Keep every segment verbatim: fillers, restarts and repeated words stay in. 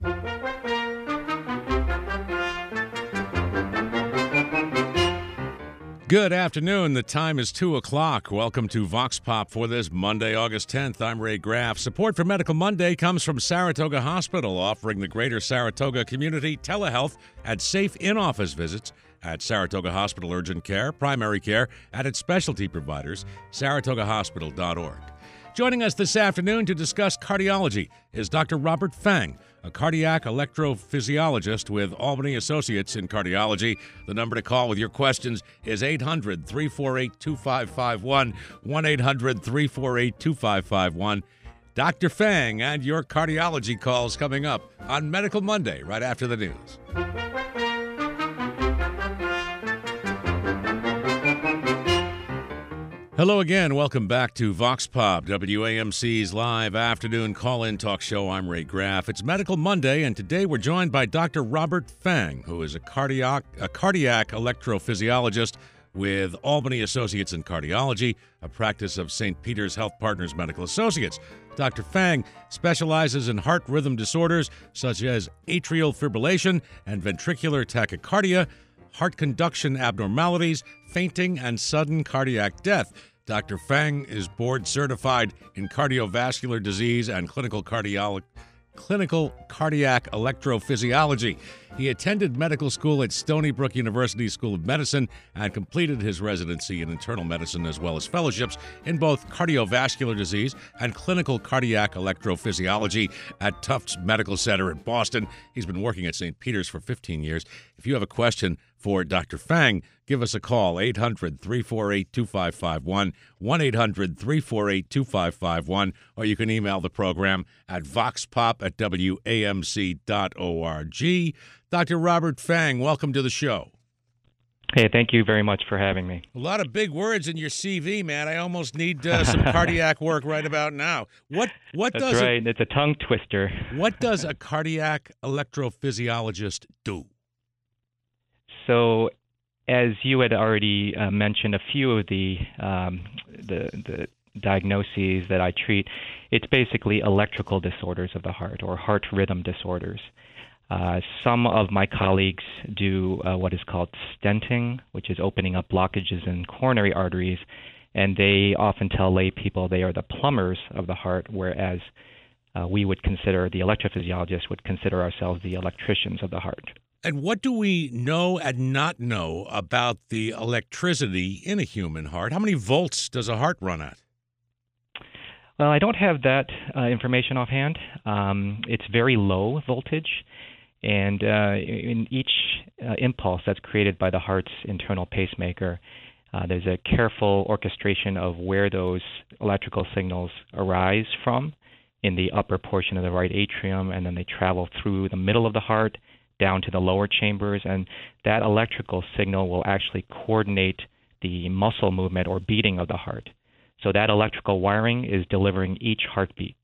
Good afternoon. The time is two o'clock. Welcome to Vox Pop for this Monday, August tenth. I'm Ray Graff. Support for Medical Monday comes from Saratoga Hospital, offering the greater Saratoga community telehealth and safe in-office visits at Saratoga Hospital Urgent Care, Primary Care, and its specialty providers, saratoga hospital dot org. Joining us this afternoon to discuss cardiology is Doctor Robert Fang, a cardiac electrophysiologist with Albany Associates in Cardiology. The number to call with your questions is eight hundred, three four eight, two five five one, one eight hundred, three four eight, two five five one. Doctor Fang and your cardiology calls coming up on Medical Monday right after the news. Hello again. Welcome back to Vox Pop, W A M C's live afternoon call-in talk show. I'm Ray Graff. It's Medical Monday, and today we're joined by Doctor Robert Fang, who is a cardiac, a cardiac electrophysiologist with Albany Associates in Cardiology, a practice of Saint Peter's Health Partners Medical Associates. Doctor Fang specializes in heart rhythm disorders such as atrial fibrillation and ventricular tachycardia, heart conduction abnormalities, fainting, and sudden cardiac death. Doctor Fang is board certified in cardiovascular disease and clinical cardiology. Clinical cardiac electrophysiology. He attended medical school at Stony Brook University School of Medicine and completed his residency in internal medicine as well as fellowships in both cardiovascular disease and clinical cardiac electrophysiology at Tufts Medical Center in Boston. He's been working at Saint Peter's for fifteen years. If you have a question for Doctor Fang, give us a call, eight hundred, three four eight, two five five one, one eight hundred, three four eight, two five five one, or you can email the program at voxpop at w a m c dot org. Doctor Robert Fang, welcome to the show. Hey, thank you very much for having me. A lot of big words in your C V, man. I almost need uh, some cardiac work right about now. What what That's does right. A, it's a tongue twister. What does a cardiac electrophysiologist do? So, as you had already uh, mentioned, a few of the, um, the the diagnoses that I treat, it's basically electrical disorders of the heart or heart rhythm disorders. Uh, some of my colleagues do uh, what is called stenting, which is opening up blockages in coronary arteries, and they often tell lay people they are the plumbers of the heart, whereas uh, we would consider, the electrophysiologists would consider ourselves the electricians of the heart. And what do we know and not know about the electricity in a human heart? How many volts does a heart run at? Well, I don't have that uh, information offhand. Um, it's very low voltage, and uh, in each uh, impulse that's created by the heart's internal pacemaker, uh, there's a careful orchestration of where those electrical signals arise from in the upper portion of the right atrium, and then they travel through the middle of the heart down to the lower chambers, and that electrical signal will actually coordinate the muscle movement or beating of the heart. So that electrical wiring is delivering each heartbeat.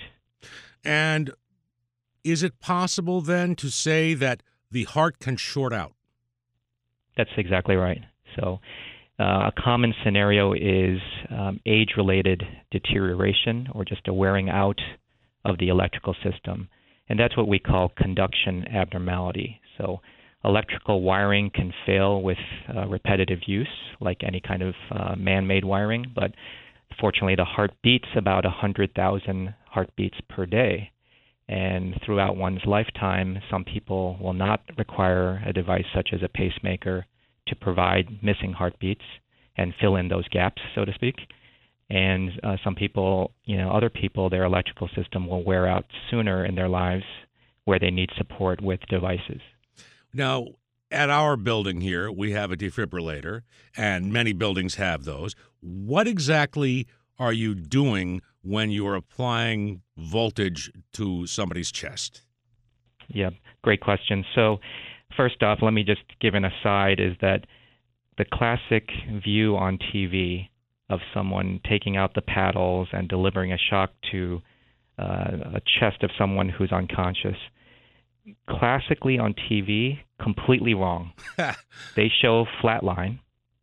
And is it possible then to say that the heart can short out? That's exactly right. So uh, a common scenario is um, age-related deterioration or just a wearing out of the electrical system. And that's what we call conduction abnormality. So electrical wiring can fail with uh, repetitive use, like any kind of uh, man-made wiring, but fortunately the heart beats about one hundred thousand heartbeats per day. And throughout one's lifetime, some people will not require a device such as a pacemaker to provide missing heartbeats and fill in those gaps, so to speak. And uh, some people, you know, other people, their electrical system will wear out sooner in their lives where they need support with devices. Now, at our building here, we have a defibrillator, and many buildings have those. What exactly are you doing when you're applying voltage to somebody's chest? Yeah, great question. So first off, let me just give an aside, is that the classic view on T V of someone taking out the paddles and delivering a shock to uh, a chest of someone who's unconscious, classically on T V, completely wrong. They show flatline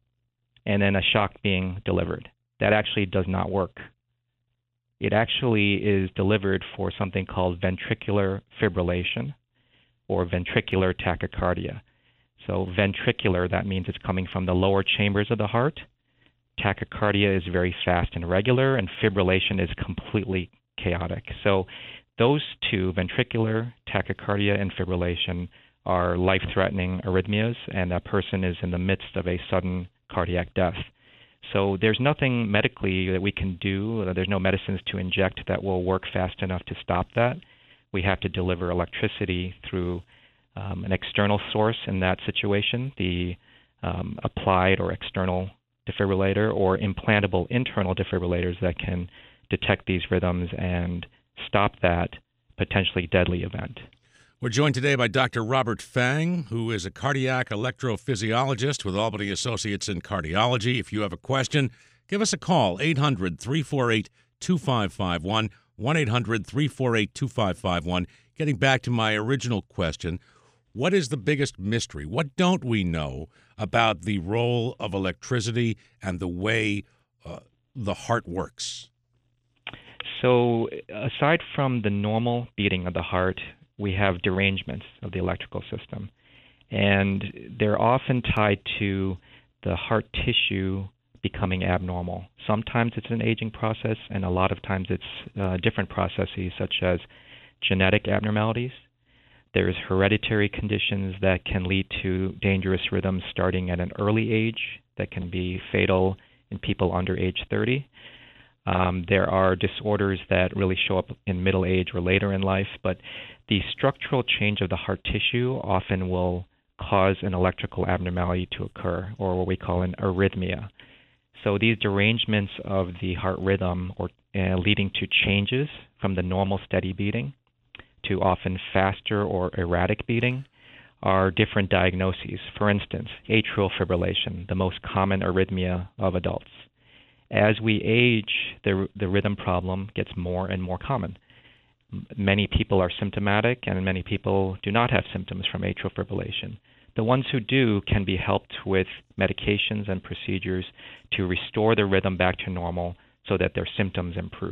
and then a shock being delivered. That actually does not work. It actually is delivered for something called ventricular fibrillation. or ventricular tachycardia. So ventricular, that means it's coming from the lower chambers of the heart. Tachycardia is very fast and regular, and fibrillation is completely chaotic. So those two, ventricular tachycardia and fibrillation, are life-threatening arrhythmias, and a person is in the midst of a sudden cardiac death. So there's nothing medically that we can do. There's no medicines to inject that will work fast enough to stop that. We have to deliver electricity through um, an external source in that situation, the um, applied or external defibrillator, or implantable internal defibrillators that can detect these rhythms and stop that potentially deadly event. We're joined today by Doctor Robert Fang, who is a cardiac electrophysiologist with Albany Associates in Cardiology. If you have a question, give us a call, eight hundred, three four eight, two five five one, one eight hundred, three four eight, two five five one. Getting back to my original question, what is the biggest mystery? What don't we know about the role of electricity and the way uh, the heart works? So aside from the normal beating of the heart, we have derangements of the electrical system. And they're often tied to the heart tissue becoming abnormal. Sometimes it's an aging process, and a lot of times it's uh, different processes, such as genetic abnormalities. There's hereditary conditions that can lead to dangerous rhythms starting at an early age that can be fatal in people under age thirty. Um, there are disorders that really show up in middle age or later in life, but the structural change of the heart tissue often will cause an electrical abnormality to occur, or what we call an arrhythmia. So these derangements of the heart rhythm, or uh, leading to changes from the normal steady beating to often faster or erratic beating, are different diagnoses. For instance, atrial fibrillation, the most common arrhythmia of adults. As we age, the the rhythm problem gets more and more common. Many people are symptomatic, and many people do not have symptoms from atrial fibrillation. The ones who do can be helped with medications and procedures to restore the rhythm back to normal so that their symptoms improve.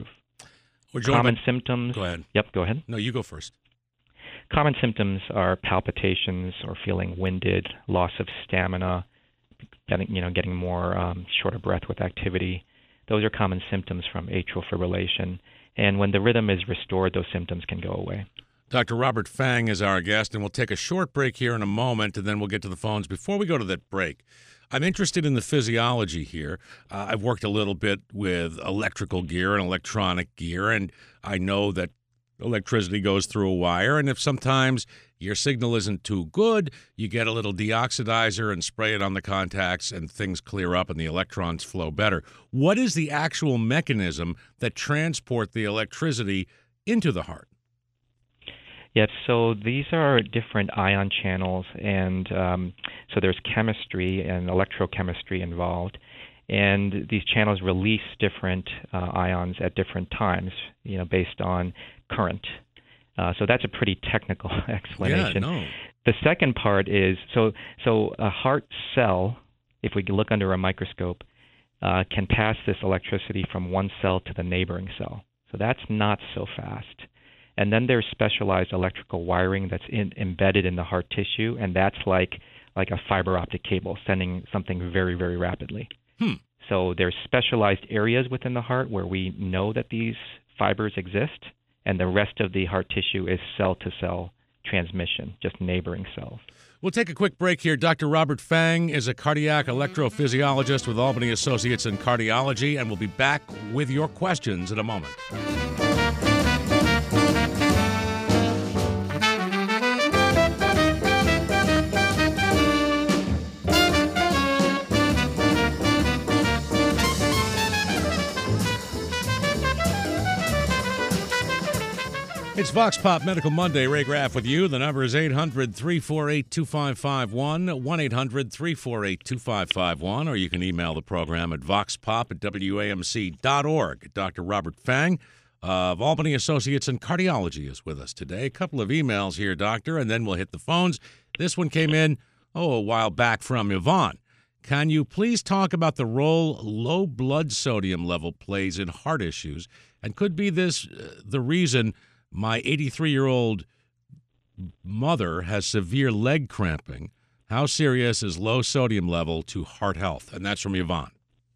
Common by... symptoms. Go ahead. Yep, go ahead. No, you go first. Common symptoms are palpitations or feeling winded, loss of stamina, getting you know getting more um, short of breath with activity. Those are common symptoms from atrial fibrillation. And when the rhythm is restored, those symptoms can go away. Doctor Robert Fang is our guest, and we'll take a short break here in a moment, and then we'll get to the phones. Before we go to that break, I'm interested in the physiology here. Uh, I've worked a little bit with electrical gear and electronic gear, and I know that electricity goes through a wire, and if sometimes your signal isn't too good, you get a little deoxidizer and spray it on the contacts, and things clear up and the electrons flow better. What is the actual mechanism that transport the electricity into the heart? Yes, so these are different ion channels, and um, so there's chemistry and electrochemistry involved, and these channels release different uh, ions at different times, you know, based on current. Uh, so that's a pretty technical explanation. Yeah, no. The second part is, so so a heart cell, if we look under a microscope, uh, can pass this electricity from one cell to the neighboring cell. So that's not so fast. And then there's specialized electrical wiring that's in, embedded in the heart tissue, and that's like like a fiber optic cable sending something very, very rapidly. Hmm. So there's specialized areas within the heart where we know that these fibers exist, and the rest of the heart tissue is cell-to-cell transmission, just neighboring cells. We'll take a quick break here. Doctor Robert Fang is a cardiac electrophysiologist with Albany Associates in Cardiology, and we'll be back with your questions in a moment. It's Vox Pop Medical Monday. Ray Graff with you. The number is eight hundred, three four eight, two five five one, one eight hundred, three four eight, two five five one, or you can email the program at voxpop at W A M C dot org. Doctor Robert Fang of Albany Associates in Cardiology is with us today. A couple of emails here, Doctor, and then we'll hit the phones. This one came in, oh, a while back from Yvonne. Can you please talk about the role low blood sodium level plays in heart issues, and could be this uh, the reason my eighty-three-year-old mother has severe leg cramping. How serious is low sodium level to heart health? And that's from Yvonne.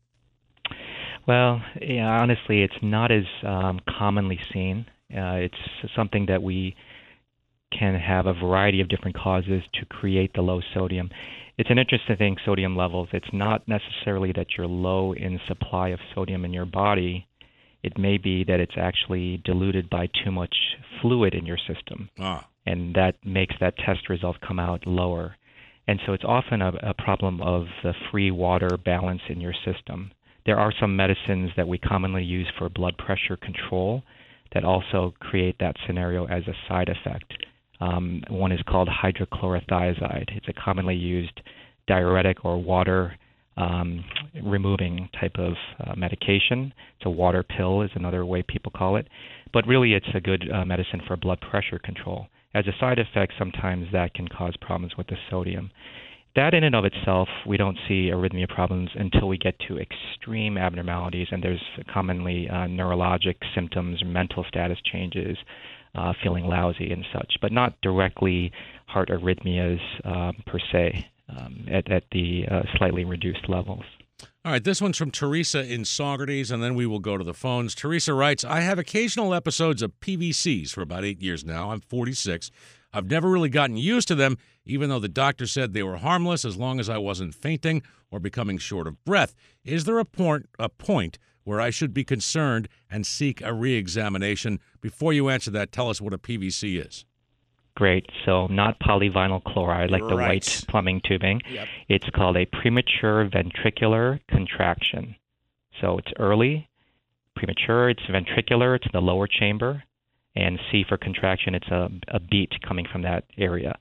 Well, yeah, honestly, it's not as um, commonly seen. Uh, it's something that we can have a variety of different causes to create the low sodium. It's an interesting thing, sodium levels. It's not necessarily that you're low in supply of sodium in your body. It may be that it's actually diluted by too much fluid in your system. Ah. And that makes that test result come out lower. And so it's often a, a problem of the free water balance in your system. There are some medicines that we commonly use for blood pressure control that also create that scenario as a side effect. Um, one is called hydrochlorothiazide. It's a commonly used diuretic or water um, removing type of uh, medication. It's a water pill is another way people call it. But really it's a good uh, medicine for blood pressure control. As a side effect, sometimes that can cause problems with the sodium. That in and of itself, we don't see arrhythmia problems until we get to extreme abnormalities, and there's commonly uh, neurologic symptoms, mental status changes, uh, feeling lousy and such, but not directly heart arrhythmias um, per se um, at, at the uh, slightly reduced levels. All right, this one's from Teresa in Saugerties, and then we will go to the phones. Teresa writes, I have occasional episodes of P V Cs for about eight years now. I'm forty-six. I've never really gotten used to them, even though the doctor said they were harmless as long as I wasn't fainting or becoming short of breath. Is there a point, a point where I should be concerned and seek a re-examination? Before you answer that, tell us what a P V C is. Great. So not polyvinyl chloride like the Right. white plumbing tubing. Yep. It's called a premature ventricular contraction. So it's early, premature, it's ventricular, it's in the lower chamber, and C for contraction, it's a, a beat coming from that area.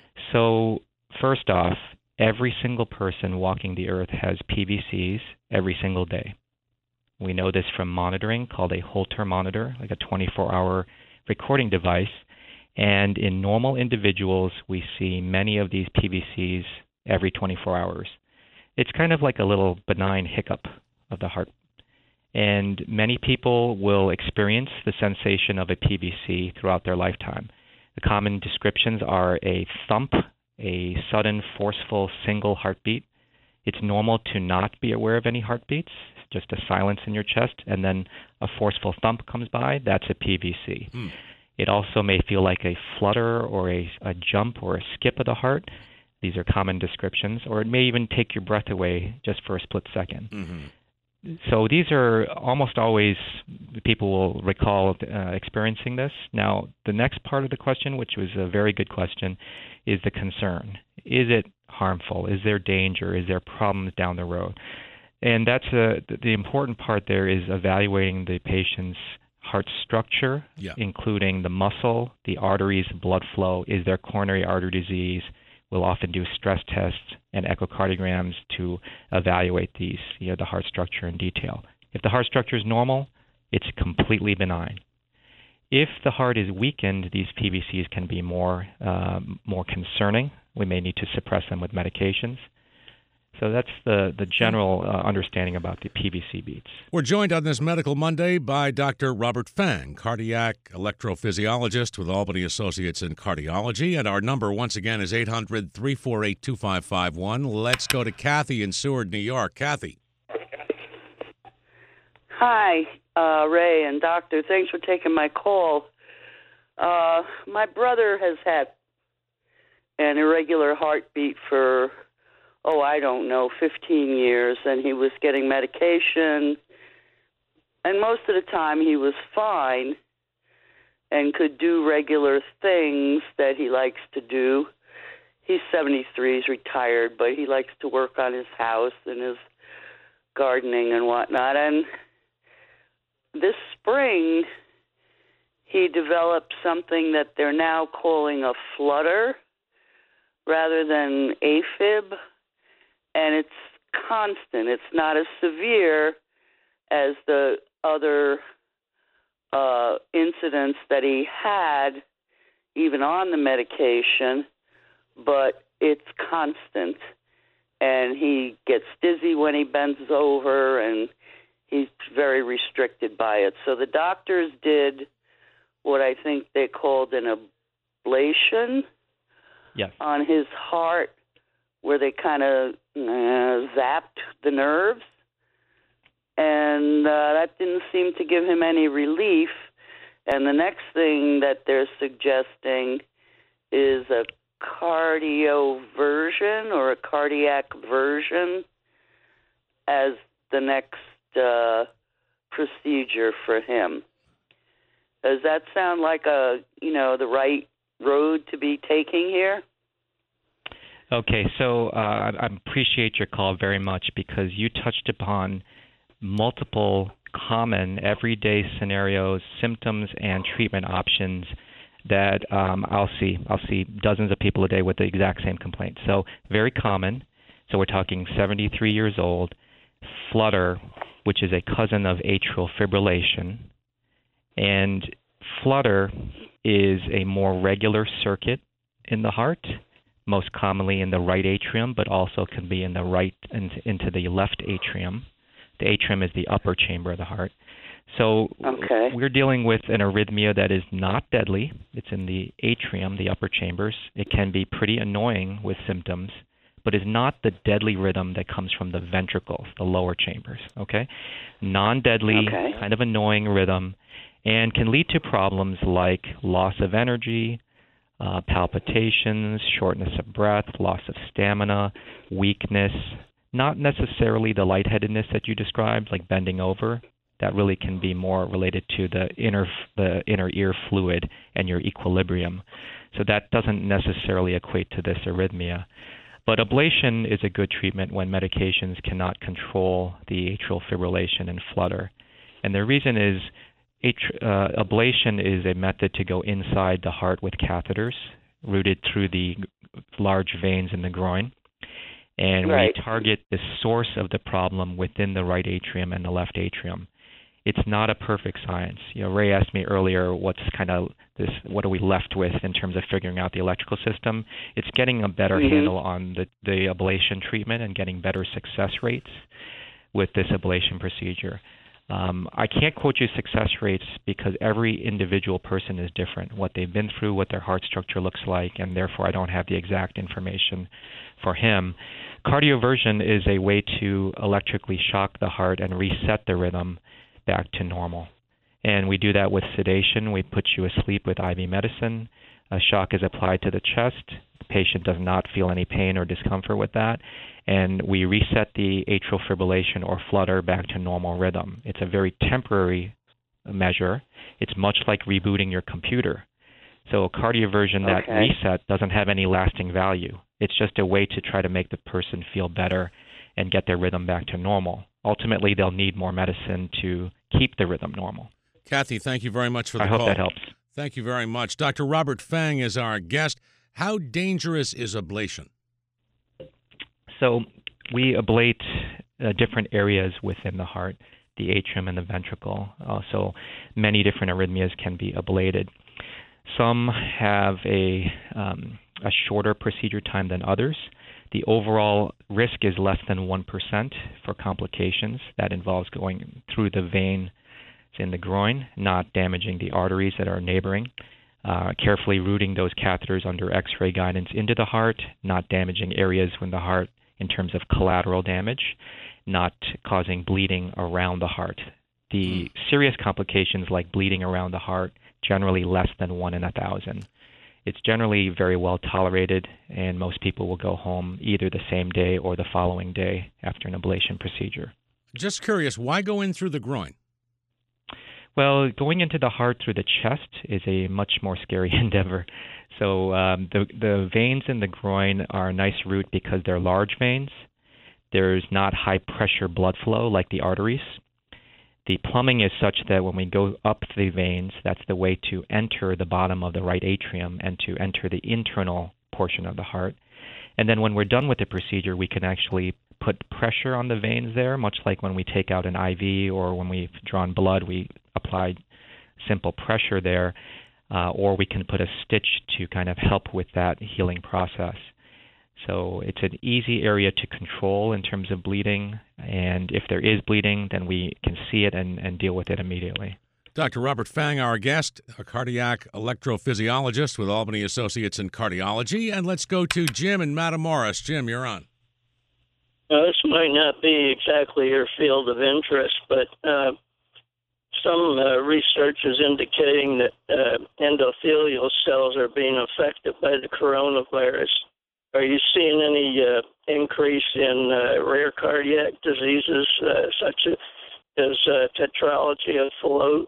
So first off, every single person walking the earth has P V Cs every single day. We know this from monitoring called a Holter monitor, like a twenty-four hour recording device. And in normal individuals, we see many of these P V Cs every twenty-four hours. It's kind of like a little benign hiccup of the heart. And many people will experience the sensation of a P V C throughout their lifetime. The common descriptions are a thump, a sudden, forceful, single heartbeat. It's normal to not be aware of any heartbeats, just a silence in your chest, and then a forceful thump comes by. That's a P V C. Hmm. It also may feel like a flutter or a, a jump or a skip of the heart. These are common descriptions. Or it may even take your breath away just for a split second. Mm-hmm. So these are almost always, people will recall uh, experiencing this. Now, the next part of the question, which was a very good question, is the concern. Is it harmful? Is there danger? Is there problems down the road? And that's a, the important part there is evaluating the patient's heart structure, yeah. including the muscle, the arteries, blood flow. Is there coronary artery disease? We'll often do stress tests and echocardiograms to evaluate these, you know, the heart structure in detail. If the heart structure is normal, it's completely benign. If the heart is weakened, these P V Cs can be more uh, more concerning. We may need to suppress them with medications. So that's the, the general uh, understanding about the P V C beats. We're joined on this Medical Monday by Doctor Robert Fang, cardiac electrophysiologist with Albany Associates in Cardiology. And our number, once again, is eight hundred, three four eight, two five five one. Let's go to Kathy in Seward, New York. Kathy. Hi, uh, Ray and Doctor. Thanks for taking my call. Uh, my brother has had an irregular heartbeat for oh, I don't know, fifteen years, and he was getting medication, and most of the time he was fine and could do regular things that he likes to do. He's seventy-three, he's retired, but he likes to work on his house and his gardening and whatnot, and this spring he developed something that they're now calling a flutter rather than AFib. And it's constant. It's not as severe as the other uh, incidents that he had, even on the medication, but it's constant. And he gets dizzy when he bends over, and he's very restricted by it. So the doctors did what I think they called an ablation Yes. on his heart where they kind of uh, zapped the nerves. And uh, that didn't seem to give him any relief. And the next thing that they're suggesting is a cardioversion or a cardiac version as the next uh, procedure for him. Does that sound like a, you know, the right road to be taking here? Okay, so uh, I appreciate your call very much because you touched upon multiple common everyday scenarios, symptoms, and treatment options that um, I'll see. I'll see dozens of people a day with the exact same complaint. So very common. So we're talking seventy-three years old, flutter, which is a cousin of atrial fibrillation. And flutter is a more regular circuit in the heart, most commonly in the right atrium, but also can be in the right and into the left atrium. The atrium is the upper chamber of the heart. So okay. we're dealing with an arrhythmia that is not deadly. It's in the atrium, the upper chambers. It can be pretty annoying with symptoms, but is not the deadly rhythm that comes from the ventricles, the lower chambers, okay? Non-deadly, okay. kind of annoying rhythm, and can lead to problems like loss of energy, uh, palpitations, shortness of breath, loss of stamina, weakness, not necessarily the lightheadedness that you described, like bending over. That really can be more related to the inner the inner ear fluid and your equilibrium. So that doesn't necessarily equate to this arrhythmia. But ablation is a good treatment when medications cannot control the atrial fibrillation and flutter. And the reason is atri- uh, ablation is a method to go inside the heart with catheters routed through the large veins in the groin. And right. we target the source of the problem within the right atrium and the left atrium. It's not a perfect science. You know, Ray asked me earlier, what's kind of this? What are we left with in terms of figuring out the electrical system? It's getting a better mm-hmm. handle on the, the ablation treatment and getting better success rates with this ablation procedure. Um, I can't quote you success rates because every individual person is different, what they've been through, what their heart structure looks like, and therefore I don't have the exact information for him. Cardioversion is a way to electrically shock the heart and reset the rhythm back to normal. And we do that with sedation. We put you asleep with I V medicine. A shock is applied to the chest. The patient does not feel any pain or discomfort with that. And we reset the atrial fibrillation or flutter back to normal rhythm. It's a very temporary measure. It's much like rebooting your computer. So a cardioversion, that okay. reset, doesn't have any lasting value. It's just a way to try to make the person feel better and get their rhythm back to normal. Ultimately, they'll need more medicine to keep the rhythm normal. Kathy, thank you very much for the I call. hope that helps. Thank you very much. Doctor Robert Fang is our guest. How dangerous is ablation? So we ablate uh, different areas within the heart, the atrium and the ventricle. Uh, so many different arrhythmias can be ablated. Some have a, um, a shorter procedure time than others. The overall risk is less than one percent for complications. That involves going through the vein in the groin, not damaging the arteries that are neighboring, uh, carefully routing those catheters under X-ray guidance into the heart, not damaging areas in the heart in terms of collateral damage, not causing bleeding around the heart. The serious complications like bleeding around the heart, generally less than one in a thousand. It's generally very well tolerated, and most people will go home either the same day or the following day after an ablation procedure. Just curious, why go in through the groin? Well, going into the heart through the chest is a much more scary endeavor. So um, the, the veins in the groin are a nice route because they're large veins. There's not high-pressure blood flow like the arteries. The plumbing is such that when we go up the veins, that's the way to enter the bottom of the right atrium and to enter the internal portion of the heart. And then when we're done with the procedure, we can actually put pressure on the veins there, much like when we take out an I V or when we've drawn blood, we apply simple pressure there, uh, or we can put a stitch to kind of help with that healing process. So it's an easy area to control in terms of bleeding, and if there is bleeding, then we can see it and, and deal with it immediately. Doctor Robert Fang, our guest, a cardiac electrophysiologist with Albany Associates in Cardiology. And let's go to Jim in Matamoros. Jim, you're on. Uh, this might not be exactly your field of interest, but uh, some uh, research is indicating that uh, endothelial cells are being affected by the coronavirus. Are you seeing any uh, increase in uh, rare cardiac diseases uh, such as uh, tetralogy of Fallot?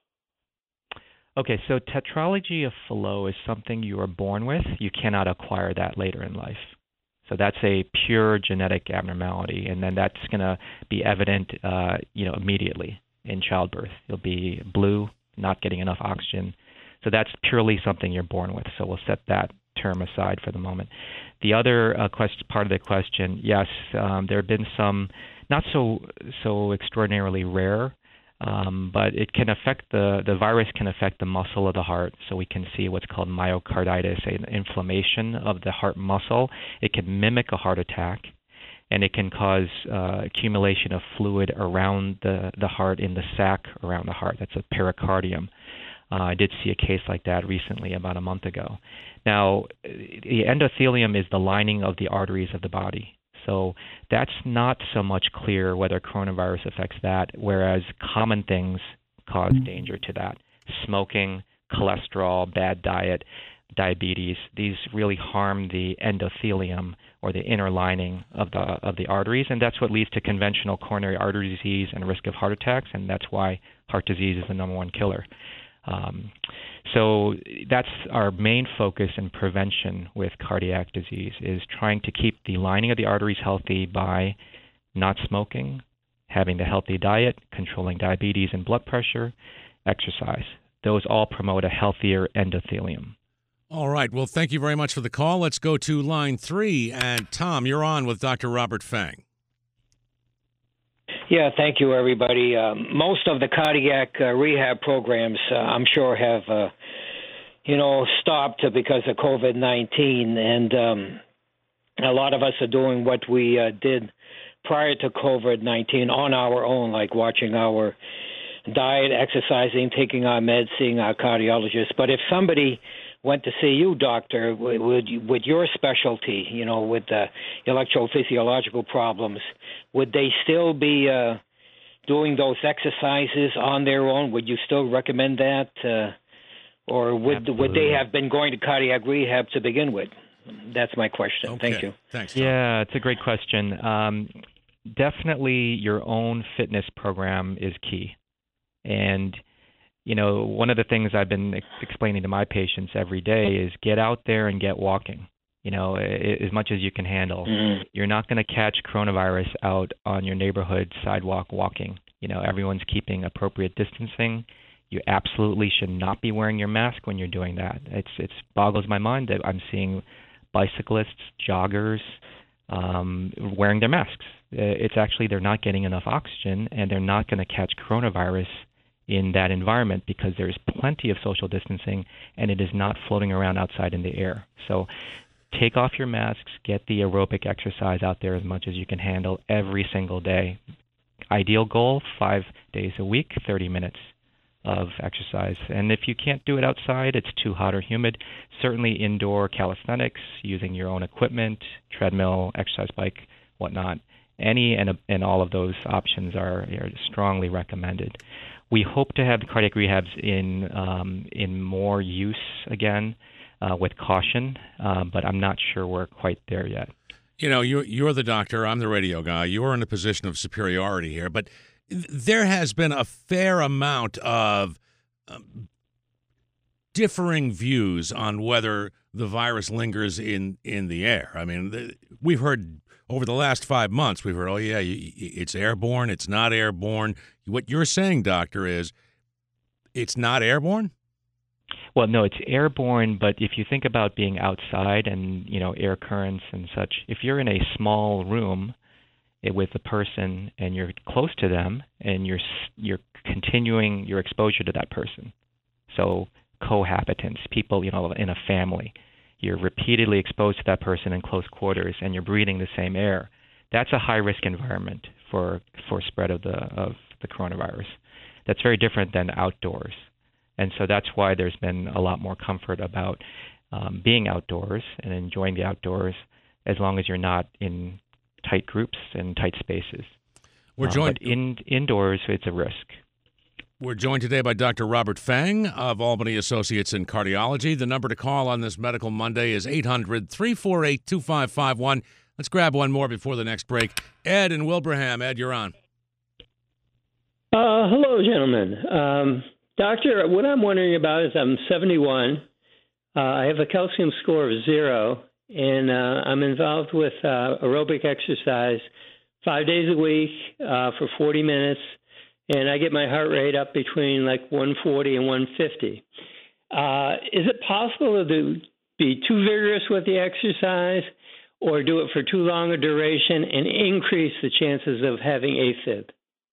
Okay, so tetralogy of Fallot is something you are born with. You cannot acquire that later in life. So that's a pure genetic abnormality, and then that's going to be evident, uh, you know, immediately in childbirth. You'll be blue, not getting enough oxygen. So that's purely something you're born with. So we'll set that term aside for the moment. The other uh, question, part of the question, yes, um, there have been some not so so extraordinarily rare. Um, but it can affect the, the virus can affect the muscle of the heart, so we can see what's called myocarditis, an inflammation of the heart muscle. It can mimic a heart attack, and it can cause uh, accumulation of fluid around the, the heart in the sac around the heart. That's a pericardium. Uh, I did see a case like that recently, about a month ago. Now, the endothelium is the lining of the arteries of the body. So that's not so much clear whether coronavirus affects that, whereas common things cause danger to that. Smoking, cholesterol, bad diet, diabetes, these really harm the endothelium or the inner lining of the of the arteries, and that's what leads to conventional coronary artery disease and risk of heart attacks, and that's why heart disease is the number one killer. Um, so that's our main focus in prevention with cardiac disease, is trying to keep the lining of the arteries healthy by not smoking, having the healthy diet, controlling diabetes and blood pressure, exercise. Those all promote a healthier endothelium. All right. Well, thank you very much for the call. Let's go to line three. And Tom, you're on with Doctor Robert Fang. Yeah, thank you, everybody. Um, most of the cardiac uh, rehab programs, uh, I'm sure, have, uh, you know, stopped because of COVID nineteen, and um, a lot of us are doing what we uh, did prior to COVID nineteen on our own, like watching our diet, exercising, taking our meds, seeing our cardiologist. But if somebody went to see you, doctor, with, with your specialty, you know, with uh, electrophysiological problems, would they still be uh, doing those exercises on their own? Would you still recommend that? Uh, or would Absolutely. would they have been going to cardiac rehab to begin with? That's my question. Okay. Thank you. Thanks, Tom. Yeah, it's a great question. Um, definitely your own fitness program is key. And you know, one of the things I've been ex- explaining to my patients every day is get out there and get walking, you know, I- as much as you can handle. Mm-hmm. You're not going to catch coronavirus out on your neighborhood sidewalk walking. You know, everyone's keeping appropriate distancing. You absolutely should not be wearing your mask when you're doing that. It's it's boggles my mind that I'm seeing bicyclists, joggers, um, wearing their masks. It's actually they're not getting enough oxygen, and they're not going to catch coronavirus in that environment because there's plenty of social distancing and it is not floating around outside in the air. So take off your masks, get the aerobic exercise out there as much as you can handle every single day. Ideal goal, five days a week, thirty minutes of exercise. And if you can't do it outside, it's too hot or humid, certainly indoor calisthenics, using your own equipment, treadmill, exercise bike, whatnot. Any and, and all of those options are, are strongly recommended. We hope to have the cardiac rehabs in um, in more use again, uh, with caution, uh, but I'm not sure we're quite there yet. You know, you're, you're the doctor, I'm the radio guy. You're in a position of superiority here, but there has been a fair amount of um, differing views on whether the virus lingers in, in the air. I mean, the, we've heard over the last five months, we've heard, oh, yeah, it's airborne, it's not airborne. What you're saying, doctor, is it's not airborne? Well, no, it's airborne, but if you think about being outside and, you know, air currents and such, if you're in a small room with a person and you're close to them and you're you're continuing your exposure to that person, so cohabitants, people, you know, in a family, you're repeatedly exposed to that person in close quarters and you're breathing the same air, that's a high-risk environment for for spread of the of the coronavirus. That's very different than outdoors. And so that's why there's been a lot more comfort about um, being outdoors and enjoying the outdoors as long as you're not in tight groups and tight spaces. We're Um, joined but in, indoors, it's a risk. We're joined today by Doctor Robert Fang of Albany Associates in Cardiology. The number to call on this Medical Monday is eight hundred, three four eight, two five five one. Let's grab one more before the next break. Ed in Wilbraham. Ed, you're on. Uh, hello, gentlemen. Um, doctor, what I'm wondering about is I'm seventy-one. Uh, I have a calcium score of zero, and uh, I'm involved with uh, aerobic exercise five days a week uh, for forty minutes, and I get my heart rate up between like one forty and one fifty. Uh, is it possible to do, be too vigorous with the exercise or do it for too long a duration and increase the chances of having AFib?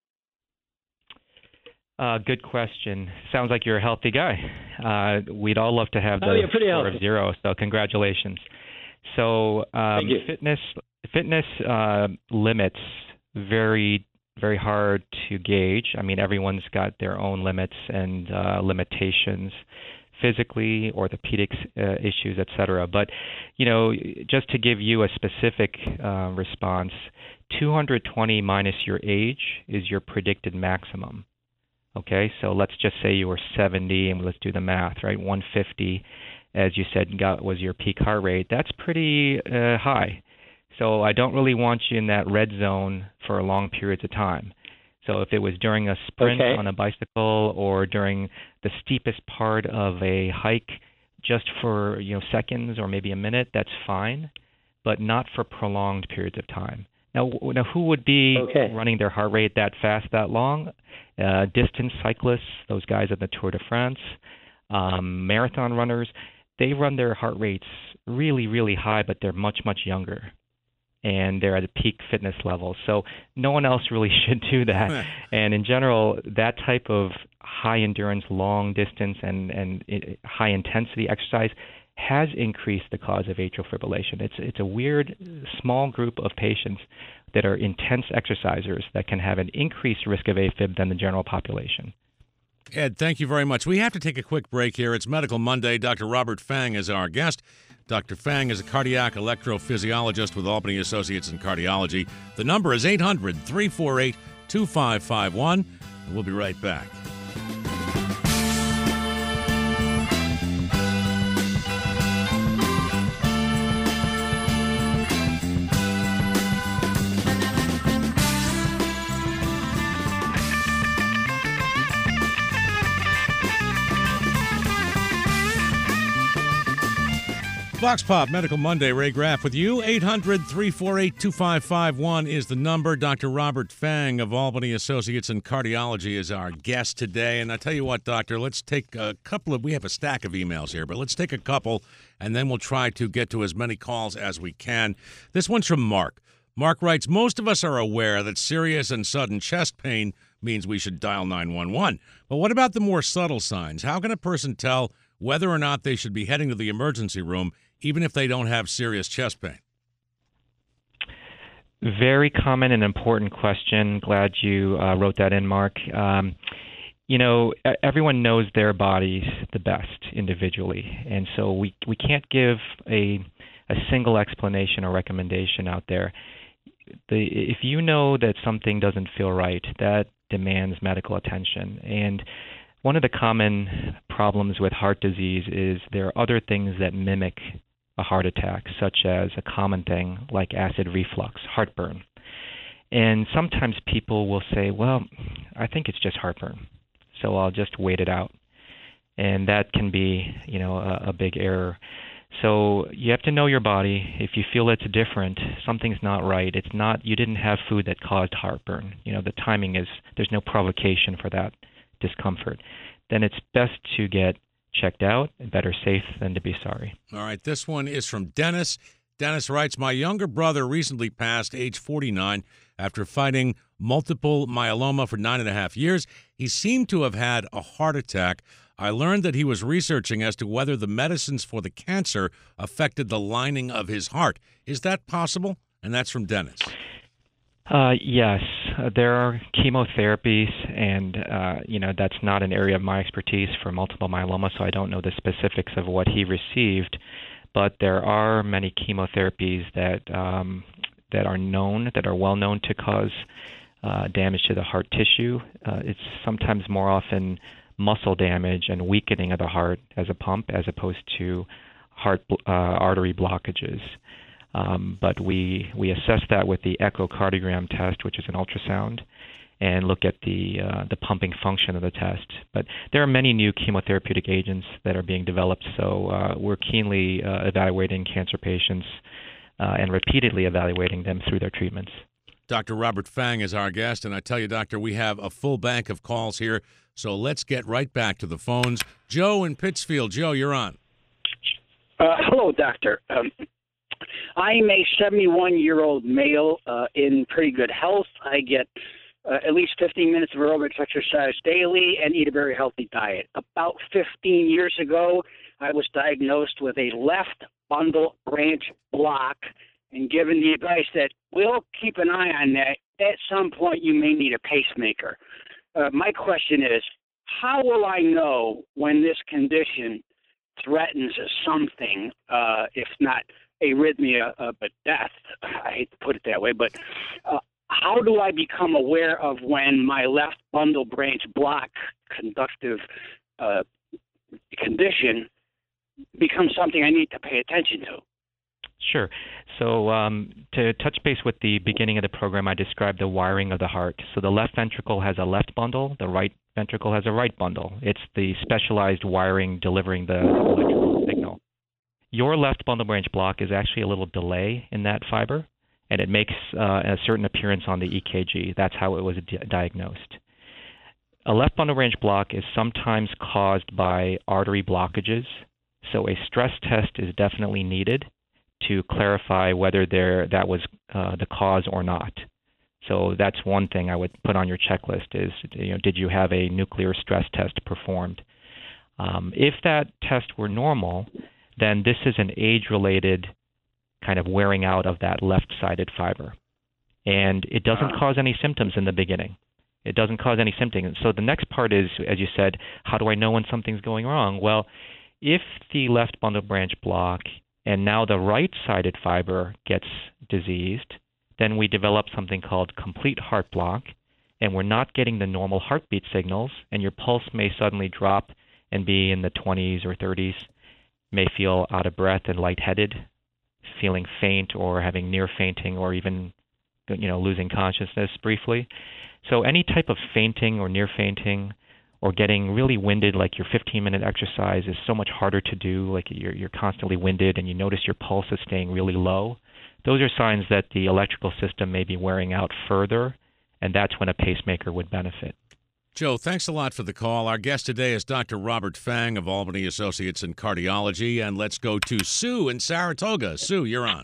Uh, good question. Sounds like you're a healthy guy. Uh, we'd all love to have the Oh, you're pretty score healthy. of zero, so congratulations. So um, Thank you. fitness fitness uh, limits very very hard to gauge. I mean, everyone's got their own limits and uh, limitations, physically, orthopedics uh, issues, et cetera. But you know, just to give you a specific uh, response, two hundred twenty minus your age is your predicted maximum. Okay, so let's just say you were seventy, and let's do the math, right? one fifty, as you said, got was your peak heart rate. That's pretty uh, high. So I don't really want you in that red zone for long periods of time. So if it was during a sprint Okay. on a bicycle or during the steepest part of a hike, just for you know seconds or maybe a minute, that's fine, but not for prolonged periods of time. Now, w- now who would be Okay. running their heart rate that fast, that long? Uh, distance cyclists, those guys at the Tour de France, um, marathon runners, they run their heart rates really, really high, but they're much, much younger. And they're at a peak fitness level. So no one else really should do that. And in general, that type of high endurance, long distance, and, and it, high intensity exercise has increased the cause of atrial fibrillation. It's it's a weird small group of patients that are intense exercisers that can have an increased risk of AFib than the general population. Ed, thank you very much. We have to take a quick break here. It's Medical Monday. Doctor Robert Fang is our guest. Doctor Fang is a cardiac electrophysiologist with Albany Associates in Cardiology. The number is eight hundred, three four eight, two five five one. And we'll be right back. Vox Pop Medical Monday, Ray Graff with you. eight hundred, three four eight, two five five one is the number. Doctor Robert Fang of Albany Associates in Cardiology is our guest today. And I tell you what, Doctor, let's take a couple of, we have a stack of emails here, but let's take a couple, and then we'll try to get to as many calls as we can. This one's from Mark. Mark writes, most of us are aware that serious and sudden chest pain means we should dial nine one one. But what about the more subtle signs? How can a person tell whether or not they should be heading to the emergency room even if they don't have serious chest pain? Very common and important question. Glad you uh, wrote that in, Mark. Um, you know, e- everyone knows their bodies the best individually, and so we we can't give a a single explanation or recommendation out there. The, if you know that something doesn't feel right, that demands medical attention. And one of the common problems with heart disease is there are other things that mimic a heart attack, such as a common thing like acid reflux, heartburn. And sometimes people will say, well, I think it's just heartburn, so I'll just wait it out. And that can be, you know, a, a big error. So you have to know your body. If you feel it's different, something's not right. It's not, you didn't have food that caused heartburn. You know, the timing is, there's no provocation for that discomfort. Then it's best to get checked out. Better safe than to be sorry. All right, this one is from Dennis. Dennis writes, my younger brother recently passed age forty-nine after fighting multiple myeloma for nine and a half years. He seemed to have had a heart attack. I learned that he was researching as to whether the medicines for the cancer affected the lining of his heart. Is that possible? And that's from Dennis. Uh, yes, uh, there are chemotherapies, and uh, you know that's not an area of my expertise for multiple myeloma, so I don't know the specifics of what he received. But there are many chemotherapies that um, that are known, that are well known to cause uh, damage to the heart tissue. Uh, it's sometimes more often muscle damage and weakening of the heart as a pump, as opposed to heart uh, artery blockages. Um, but we we assess that with the echocardiogram test, which is an ultrasound, and look at the uh, the pumping function of the test. But there are many new chemotherapeutic agents that are being developed, so uh, we're keenly uh, evaluating cancer patients uh, and repeatedly evaluating them through their treatments. Doctor Robert Fang is our guest, and I tell you, Doctor, we have a full bank of calls here, so let's get right back to the phones. Joe in Pittsfield. Joe, you're on. Uh, hello, Doctor. Um, I'm a seventy-one-year-old male uh, in pretty good health. I get uh, at least fifteen minutes of aerobics exercise daily and eat a very healthy diet. About fifteen years ago, I was diagnosed with a left bundle branch block and given the advice that we'll keep an eye on that. At some point, you may need a pacemaker. Uh, my question is, how will I know when this condition threatens something, uh, if not arrhythmia, uh, but death? I hate to put it that way, but uh, how do I become aware of when my left bundle branch block conductive uh, condition becomes something I need to pay attention to? Sure. So um, to touch base with the beginning of the program, I described the wiring of the heart. So the left ventricle has a left bundle, the right ventricle has a right bundle. It's the specialized wiring delivering the electrical signal. Your left bundle branch block is actually a little delay in that fiber, and it makes uh, a certain appearance on the E K G. That's how it was di- diagnosed. A left bundle branch block is sometimes caused by artery blockages, so a stress test is definitely needed to clarify whether there that was uh, the cause or not. So that's one thing I would put on your checklist is, you know, did you have a nuclear stress test performed? Um, if that test were normal, then this is an age-related kind of wearing out of that left-sided fiber. And it doesn't cause any symptoms in the beginning. It doesn't cause any symptoms. So the next part is, as you said, how do I know when something's going wrong? Well, if the left bundle branch block and now the right-sided fiber gets diseased, then we develop something called complete heart block, and we're not getting the normal heartbeat signals, and your pulse may suddenly drop and be in the twenties or thirties, may feel out of breath and lightheaded, feeling faint or having near fainting or even, you know, losing consciousness briefly. So any type of fainting or near fainting or getting really winded, like your fifteen-minute exercise is so much harder to do, like you're, you're constantly winded and you notice your pulse is staying really low, those are signs that the electrical system may be wearing out further, and that's when a pacemaker would benefit. Joe, thanks a lot for the call. Our guest today is Doctor Robert Fang of Albany Associates in Cardiology, and let's go to Sue in Saratoga. Sue, you're on.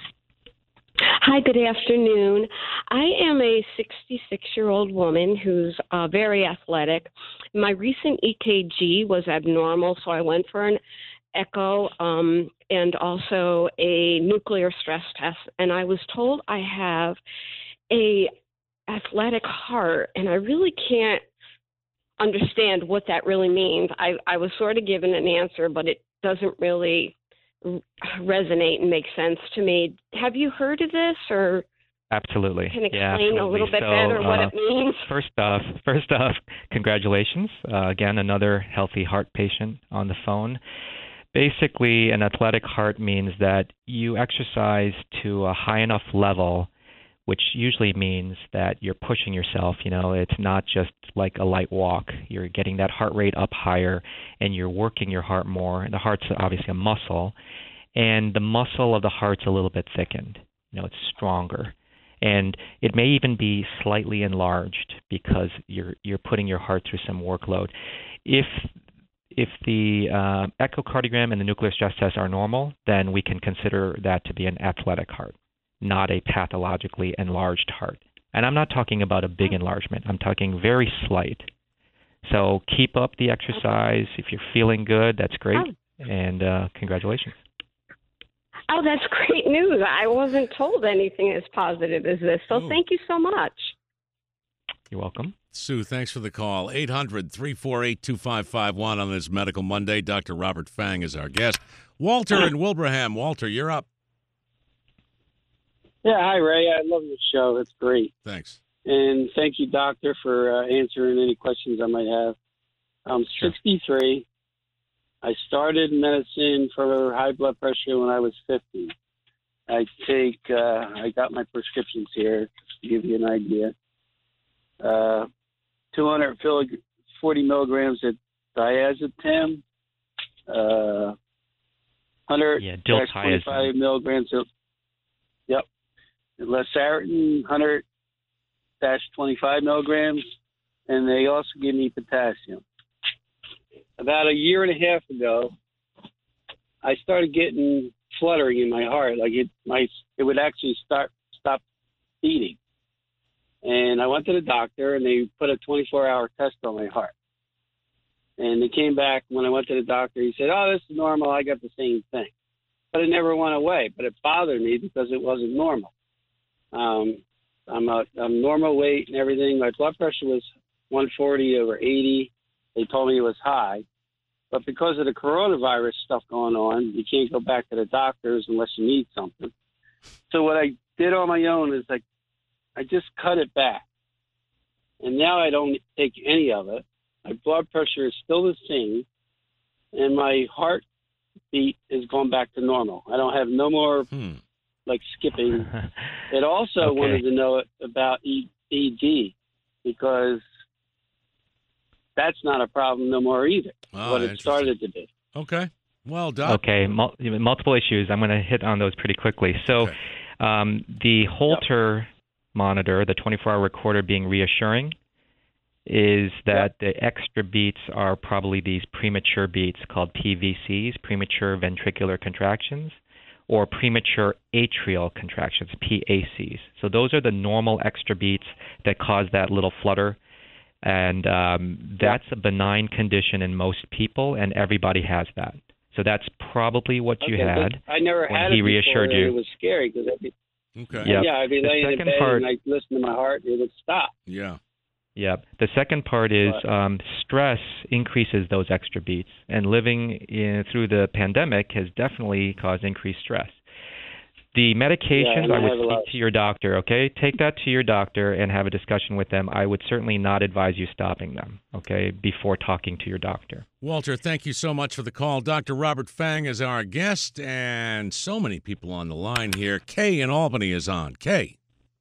Hi, good afternoon. I am a sixty-six-year-old woman who's uh, very athletic. My recent E K G was abnormal, so I went for an echo um, and also a nuclear stress test, and I was told I have a athletic heart, and I really can't understand what that really means. I, I was sort of given an answer, but it doesn't really resonate and make sense to me. Have you heard of this, or absolutely can explain yeah, absolutely. a little bit so, better what uh, it means? First off, first off, congratulations. Uh, again, another healthy heart patient on the phone. Basically, an athletic heart means that you exercise to a high enough level, which usually means that you're pushing yourself. You know, it's not just like a light walk. You're getting that heart rate up higher, and you're working your heart more. And the heart's obviously a muscle, and the muscle of the heart's a little bit thickened. You know, it's stronger, and it may even be slightly enlarged because you're you're putting your heart through some workload. If if the uh, echocardiogram and the nuclear stress test are normal, then we can consider that to be an athletic heart, not a pathologically enlarged heart. And I'm not talking about a big enlargement. I'm talking very slight. So keep up the exercise. If you're feeling good, that's great. And uh, congratulations. Oh, that's great news. I wasn't told anything as positive as this, so Ooh. thank you so much. You're welcome. Sue, thanks for the call. eight hundred, three four eight, two five five one on this Medical Monday. Doctor Robert Fang is our guest. Walter in Wilbraham. Walter, you're up. Yeah, hi, Ray. I love the show. It's great. Thanks. And thank you, doctor, for uh, answering any questions I might have. I'm Sure. sixty-three. I started medicine for high blood pressure when I was fifty. I take, uh, I got my prescriptions here to give you an idea. Uh, two hundred forty milligrams of diazepam, uh, one Yeah, hundred diltiazem. twenty-five milligrams of, yep, Losartan, one hundred twenty-five milligrams, and they also give me potassium. About a year and a half ago, I started getting fluttering in my heart, like it, my, it would actually start stop beating. And I went to the doctor, and they put a twenty-four hour test on my heart. And they came back when I went to the doctor. He said, "Oh, this is normal. I got the same thing," but it never went away. But it bothered me because it wasn't normal. Um, I'm a I'm normal weight and everything. My blood pressure was one forty over eighty. They told me it was high. But because of the coronavirus stuff going on, you can't go back to the doctors unless you need something. So what I did on my own is like, I just cut it back. And now I don't take any of it. My blood pressure is still the same. And my heartbeat is going back to normal. I don't have no more, Hmm. like, skipping. It also Okay. wanted to know about E D because that's not a problem no more either. Oh, what it interesting. started to be. Okay. Well, Doc. Okay, mul- multiple issues. I'm going to hit on those pretty quickly. So, Okay. um, the Holter monitor, the twenty-four hour recorder, being reassuring, is that the extra beats are probably these premature beats called P V Cs, premature ventricular contractions, or premature atrial contractions, P A Cs. So those are the normal extra beats that cause that little flutter. And um, that's a benign condition in most people, and everybody has that. So that's probably what you Okay, had. but I never when had he it before, reassured and you. It was scary because I'd be, Okay. Yep. yeah, I'd be The laying in second bed part- and I'd listen to my heart and it would stop. Yeah. Yep. The second part is But- um, stress increases those extra beats, and living in, through the pandemic has definitely caused increased stress. The medications, and I I would have a speak lot- to your doctor, okay? Take that to your doctor and have a discussion with them. I would certainly not advise you stopping them, okay, before talking to your doctor. Walter, thank you so much for the call. Doctor Robert Fang is our guest, and so many people on the line here. Kay in Albany is on. Kay.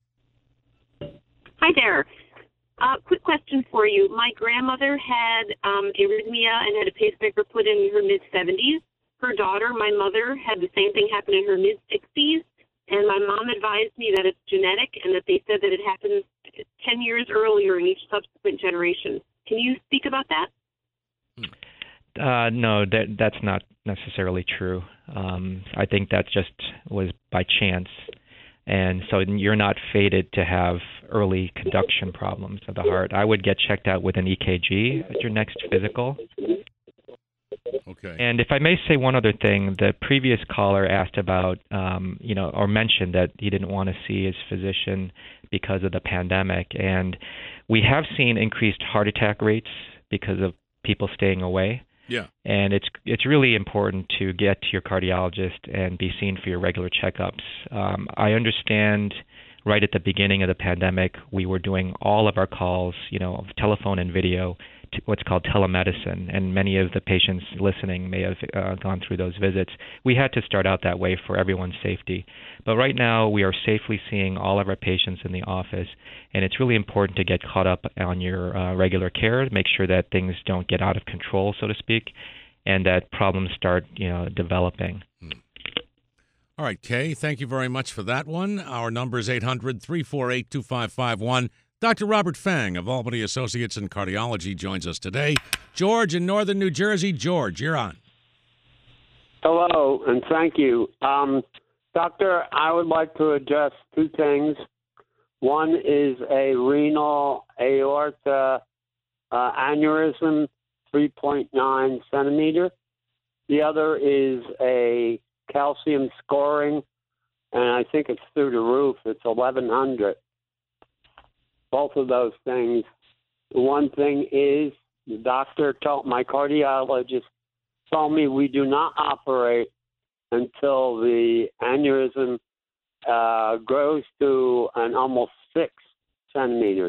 Hi there. Uh, quick question for you. My grandmother had um, arrhythmia and had a pacemaker put in her mid-seventies. Her daughter, my mother, had the same thing happen in her mid-sixties, and my mom advised me that it's genetic and that they said that it happens ten years earlier in each subsequent generation. Can you speak about that? Uh, no, that that's not necessarily true. Um, I think that just was by chance. And so you're not fated to have early conduction problems of the heart. I would get checked out with an E K G at your next physical. Okay. And if I may say one other thing, the previous caller asked about, um, you know, or mentioned that he didn't want to see his physician because of the pandemic. And we have seen increased heart attack rates because of people staying away. Yeah. And it's it's really important to get to your cardiologist and be seen for your regular checkups. Um, I understand right at the beginning of the pandemic, we were doing all of our calls, you know, telephone and video, to what's called telemedicine, and many of the patients listening may have uh, gone through those visits. We had to start out that way for everyone's safety. But right now, we are safely seeing all of our patients in the office, and it's really important to get caught up on your uh, regular care, to make sure that things don't get out of control, so to speak, and that problems start, you know, developing. All right, Kay, thank you very much for that one. Our number is eight hundred, three four eight, two five five one. Doctor Robert Fang of Albany Associates in Cardiology joins us today. George in northern New Jersey. George, you're on. Hello, and thank you. Um, doctor, I would like to address two things. One is a renal aorta uh, aneurysm, three point nine centimeter. The other is a calcium scoring, and I think it's through the roof. It's eleven hundred. Both of those things. The one thing is, the doctor told, my cardiologist told me we do not operate until the aneurysm uh, grows to an almost six centimeters.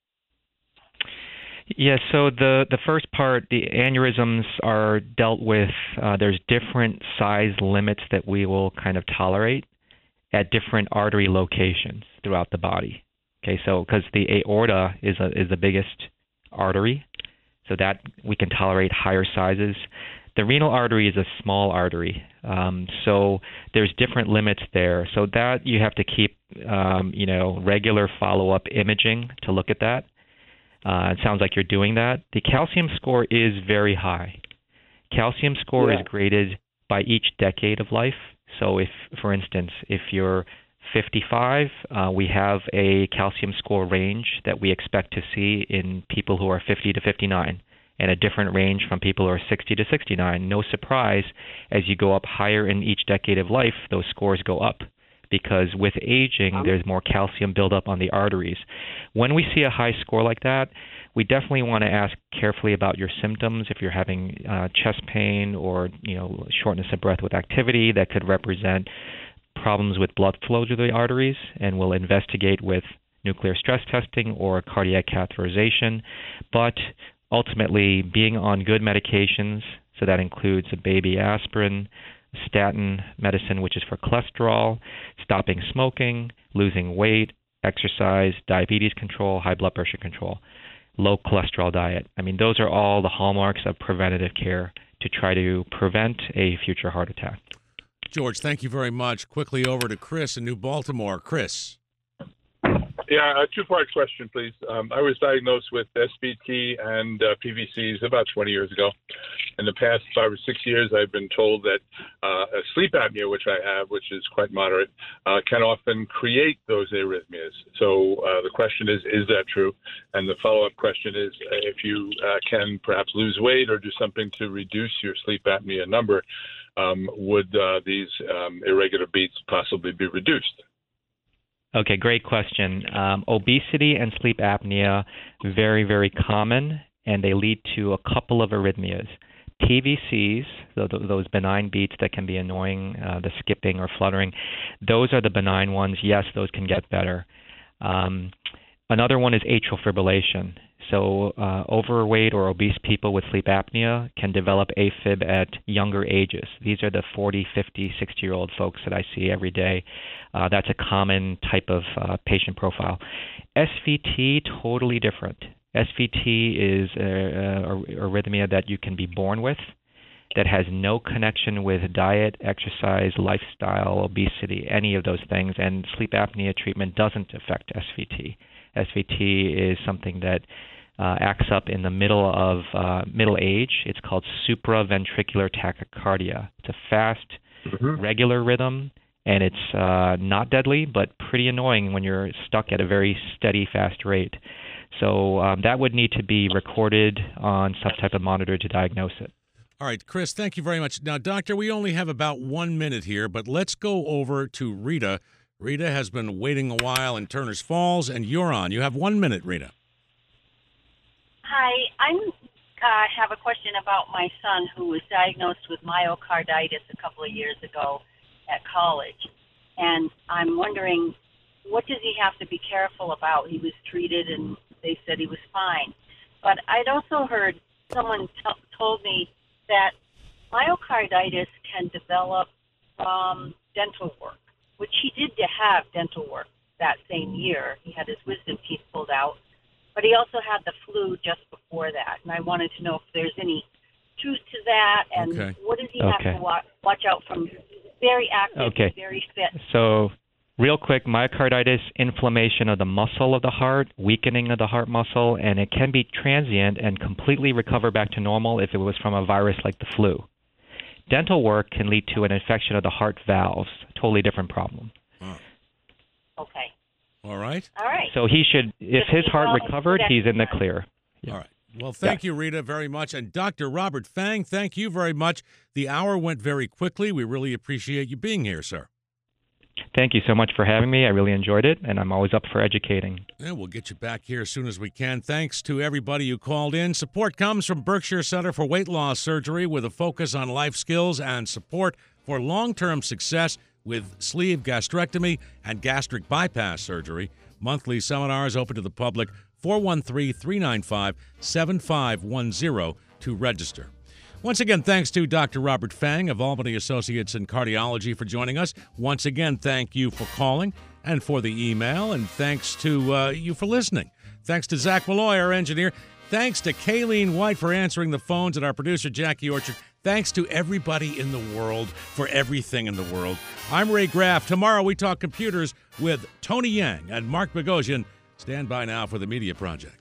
Yeah, so the, the first part, the aneurysms are dealt with. Uh, there's different size limits that we will kind of tolerate at different artery locations throughout the body. Okay, so because the aorta is a, is the biggest artery, so that we can tolerate higher sizes. The renal artery is a small artery, um, so there's different limits there. So that you have to keep, um, you know, regular follow-up imaging to look at that. Uh, it sounds like you're doing that. The calcium score is very high. Calcium score yeah. is graded by each decade of life. So if, for instance, if you're fifty-five, uh, we have a calcium score range that we expect to see in people who are fifty to fifty-nine, and a different range from people who are sixty to sixty-nine. No surprise, as you go up higher in each decade of life, those scores go up, because with aging, um, there's more calcium buildup on the arteries. When we see a high score like that, we definitely want to ask carefully about your symptoms. If you're having uh, chest pain or, you know, shortness of breath with activity, that could represent problems with blood flow to the arteries, and we'll investigate with nuclear stress testing or cardiac catheterization. But ultimately, being on good medications, so that includes a baby aspirin, statin medicine, which is for cholesterol, stopping smoking, losing weight, exercise, diabetes control, high blood pressure control, low cholesterol diet. I mean, those are all the hallmarks of preventative care to try to prevent a future heart attack. George, thank you very much. Quickly over to Chris in New Baltimore. Chris. Yeah, a two-part question, please. Um, I was diagnosed with S V T and uh, P V Cs about twenty years ago. In the past five or six years, I've been told that uh, sleep apnea, which I have, which is quite moderate, uh, can often create those arrhythmias. So uh, the question is, is that true? And the follow-up question is, uh, if you uh, can perhaps lose weight or do something to reduce your sleep apnea number, um, would uh, these um, irregular beats possibly be reduced? Okay, great question. Um, obesity and sleep apnea, very, very common, and they lead to a couple of arrhythmias. P V Cs, those benign beats that can be annoying, uh, the skipping or fluttering, those are the benign ones. Yes, those can get better. Um, another one is atrial fibrillation. So uh, overweight or obese people with sleep apnea can develop AFib at younger ages. These are the forty, fifty, sixty-year-old folks that I see every day. Uh, that's a common type of uh, patient profile. S V T, totally different. S V T is a, a arrhythmia that you can be born with, that has no connection with diet, exercise, lifestyle, obesity, any of those things, and sleep apnea treatment doesn't affect S V T. S V T is something that uh, acts up in the middle of uh, middle age. It's called supraventricular tachycardia. It's a fast, mm-hmm. regular rhythm, and it's uh, not deadly, but pretty annoying when you're stuck at a very steady, fast rate. So um, that would need to be recorded on some type of monitor to diagnose it. All right, Chris, thank you very much. Now, Doctor, we only have about one minute here, but let's go over to Rita. Rita has been waiting a while in Turner's Falls, and you're on. You have one minute, Rita. Hi, I uh, have a question about my son who was diagnosed with myocarditis a couple of years ago at college. And I'm wondering, what does he have to be careful about? He was treated and they said he was fine. But I'd also heard someone t- told me that myocarditis can develop from dental work, which he did have dental work that same year. He had his wisdom teeth pulled out, but he also had the flu just before that. And I wanted to know if there's any truth to that, and okay. what does he okay. have to watch, watch out from? Very active, okay. very fit. So real quick, myocarditis, inflammation of the muscle of the heart, weakening of the heart muscle, and it can be transient and completely recover back to normal if it was from a virus like the flu. Dental work can lead to an infection of the heart valves, totally different problem. Wow. Okay. All right. All right. So he should, if Just his heart well, recovered, he's in the clear. Yeah. All right. Well, thank yeah. you, Rita, very much. And Doctor Robert Fang, thank you very much. The hour went very quickly. We really appreciate you being here, sir. Thank you so much for having me. I really enjoyed it, and I'm always up for educating. Yeah, we'll get you back here as soon as we can. Thanks to everybody who called in. Support comes from Berkshire Center for Weight Loss Surgery with a focus on life skills and support for long-term success with sleeve gastrectomy and gastric bypass surgery. Monthly seminars open to the public. four one three, three nine five, seven five one zero to register. Once again, thanks to Doctor Robert Fang of Albany Associates in Cardiology for joining us. Once again, thank you for calling and for the email, and thanks to uh, you for listening. Thanks to Zach Malloy, our engineer. Thanks to Kayleen White for answering the phones, and our producer, Jackie Orchard. Thanks to everybody in the world for everything in the world. I'm Ray Graff. Tomorrow we talk computers with Tony Yang and Mark Bogosian. Stand by now for the Media Project.